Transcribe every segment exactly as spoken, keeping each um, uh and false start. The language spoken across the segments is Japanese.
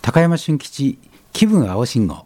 高山俊吉気分青信号。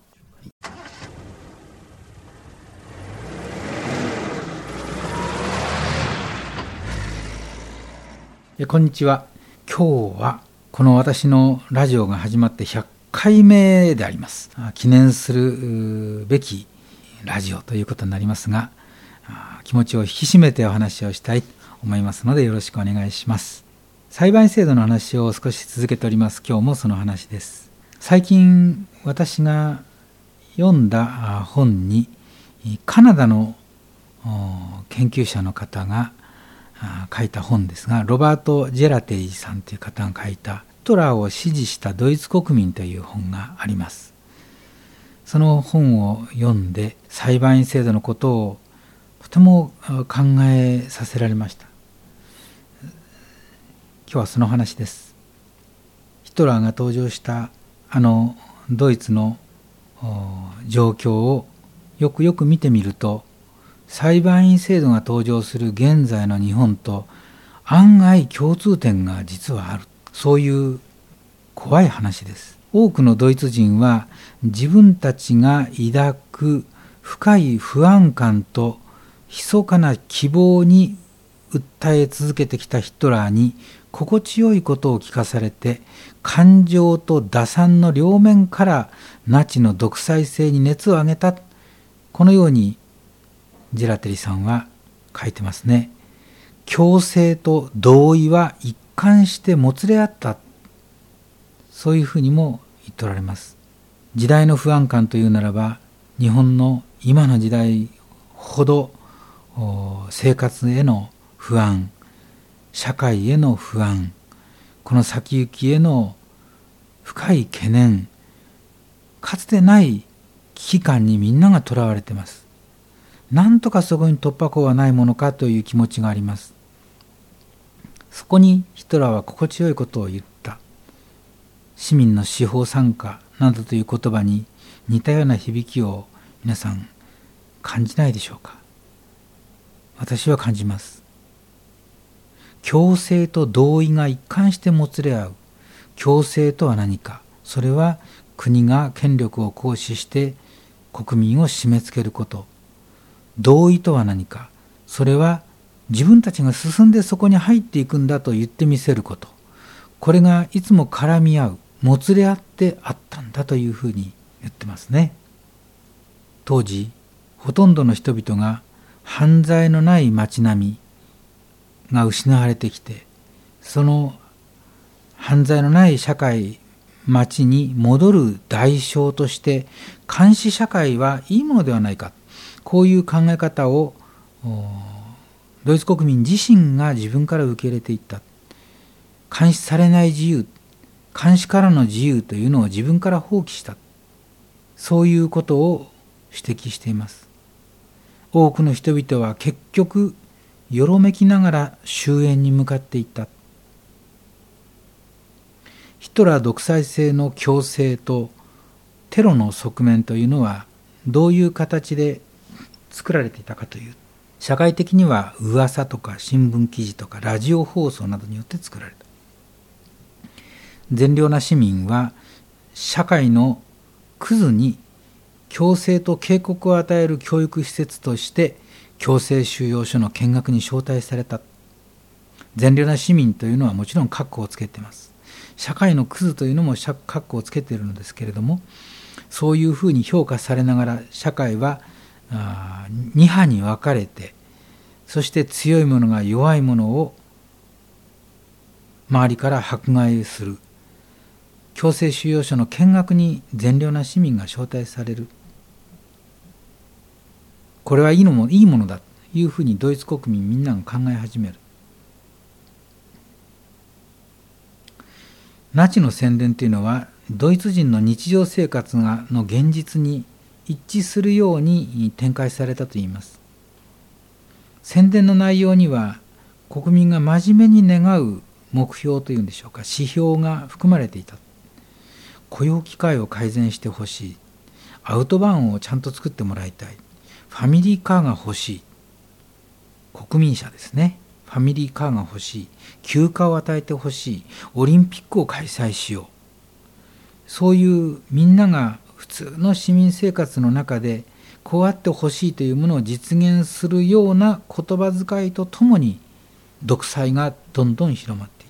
こんにちは。今日はこの私のラジオが始まってひゃっかいめであります。記念するべきラジオということになりますが、気持ちを引き締めてお話をしたいと思いますのでよろしくお願いします。裁判員制度の話を少し続けております。今日もその話です。最近私が読んだ本にカナダの研究者の方が書いた本ですが、ロバート・ジェラテイさんという方が書いたヒトラーを支持したドイツ国民という本があります。その本を読んで裁判員制度のことをとても考えさせられました。今日はその話です。ヒトラーが登場したあのドイツの状況をよくよく見てみると、裁判員制度が登場する現在の日本と案外共通点が実はある。そういう怖い話です。多くのドイツ人は自分たちが抱く深い不安感と密かな希望に訴え続けてきたヒトラーに心地よいことを聞かされて、感情と打算の両面からナチの独裁性に熱を上げた。このようにジェラテリさんは書いてますね。強制と同意は一貫してもつれ合った。そういうふうにも言っておられます。時代の不安感というならば、日本の今の時代ほど生活への不安、社会への不安、この先行きへの深い懸念、かつてない危機感にみんながとらわれています。なんとかそこに突破口はないものかという気持ちがあります。そこにヒトラーは心地よいことを言った。市民の司法参加などという言葉に似たような響きを皆さん感じないでしょうか。私は感じます。強制と同意が一貫してもつれ合う。強制とは何か。それは国が権力を行使して国民を締め付けること。同意とは何か。それは自分たちが進んでそこに入っていくんだと言ってみせること。これがいつも絡み合う、もつれ合ってあったんだというふうに言ってますね。当時、ほとんどの人々が犯罪のない街並みが失われてきて、その犯罪のない社会、街に戻る代償として監視社会はいいものではないか。こういう考え方をドイツ国民自身が自分から受け入れていった。監視されない自由、監視からの自由というのを自分から放棄した。そういうことを指摘しています。多くの人々は結局よろめきながら終焉に向かっていった。ヒトラー独裁制の強制とテロの側面というのはどういう形で作られていたかという、社会的には噂とか新聞記事とかラジオ放送などによって作られた。善良な市民は社会のクズに強制と警告を与える教育施設として強制収容所の見学に招待された。善良な市民というのはもちろん括弧をつけています。社会のクズというのも括弧をつけているのですけれども、そういうふうに評価されながら社会は二派に分かれて、そして強い者が弱い者を周りから迫害する。強制収容所の見学に善良な市民が招待される。これはいいのもいいものだというふうにドイツ国民みんなが考え始める。ナチの宣伝というのはドイツ人の日常生活がの現実に一致するように展開されたといいます。宣伝の内容には国民が真面目に願う目標というんでしょうか、指標が含まれていた。雇用機会を改善してほしい。アウトバーンをちゃんと作ってもらいたい。ファミリーカーが欲しい。国民車ですね。ファミリーカーが欲しい。休暇を与えてほしい。オリンピックを開催しよう。 そういうみんなが普通の市民生活の中でこうあってほしいというものを実現するような言葉遣いとともに独裁がどんどん広まっていった。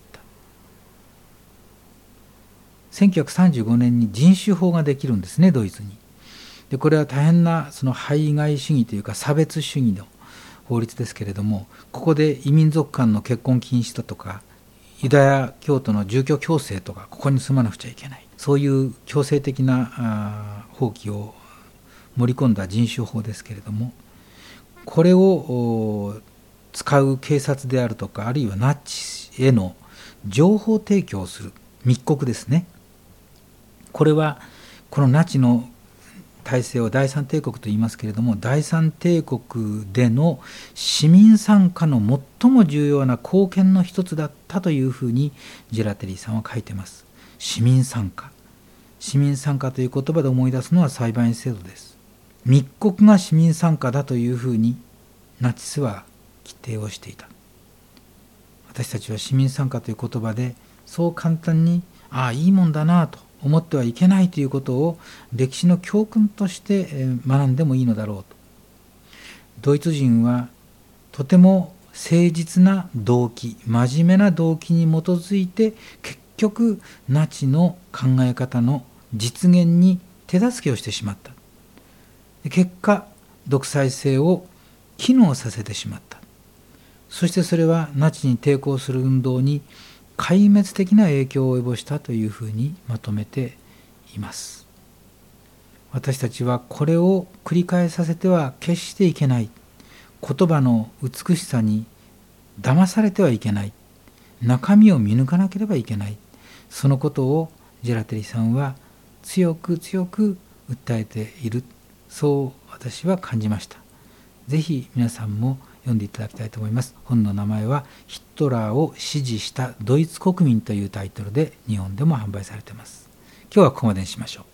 せんきゅうひゃくさんじゅうごねんに人種法ができるんですね、ドイツに。でこれは大変なその排外主義というか差別主義の法律ですけれども、ここで異民族間の結婚禁止だとかユダヤ教徒の住居強制とか、ここに住まなくちゃいけない、そういう強制的な法規を盛り込んだ人種法ですけれども、これを使う警察であるとか、あるいはナチへの情報提供をする密告ですね。これはこのナチの体制を第三帝国と言いますけれども、第三帝国での市民参加の最も重要な貢献の一つだったというふうにジェラテリーさんは書いています。市民参加市民参加という言葉で思い出すのは裁判員制度です。密告が市民参加だというふうにナチスは規定をしていた。私たちは市民参加という言葉でそう簡単にああいいもんだなと思ってはいけないということを歴史の教訓として学んでもいいのだろうと。ドイツ人はとても誠実な動機、真面目な動機に基づいて結局ナチの考え方の実現に手助けをしてしまった。結果独裁制を機能させてしまった。そしてそれはナチに抵抗する運動に壊滅的な影響を及ぼしたというふうにまとめています。私たちはこれを繰り返させては決していけない。言葉の美しさに騙されてはいけない。中身を見抜かなければいけない。そのことをジェラテリさんは強く強く訴えている。そう私は感じました。ぜひ皆さんも読んでいただきたいと思います。本の名前はヒトラーを支持したドイツ国民というタイトルで日本でも販売されています。今日はここまでにしましょう。